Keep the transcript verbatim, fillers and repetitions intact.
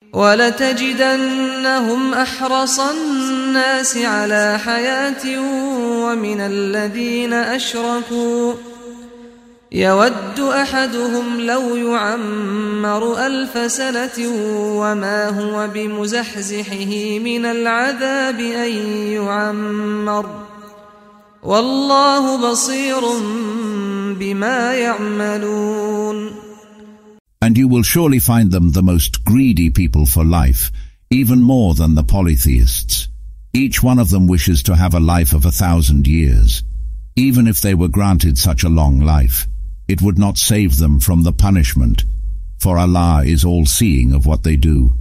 وَلَتَجِدَنَّهُمْ أَحْرَصَ النَّاسِ عَلَى حَيَاةٍ وَمِنَ الَّذِينَ أَشْرَكُوا يَوَدُّ أَحَدُهُمْ لَوْ يُعَمَّرُ أَلْفَ سَنَةٍ وَمَا هُوَ بِمُزَحْزِحِهِ مِنَ الْعَذَابِ أَن يُعَمَّرَ وَاللَّهُ بَصِيرٌ بِمَا يَعْمَلُونَ. And you will surely find them the most greedy people for life, even more than the polytheists. Each one of them wishes to have a life of a thousand years. Even if they were granted such a long life, it would not save them from the punishment, for Allah is all-seeing of what they do.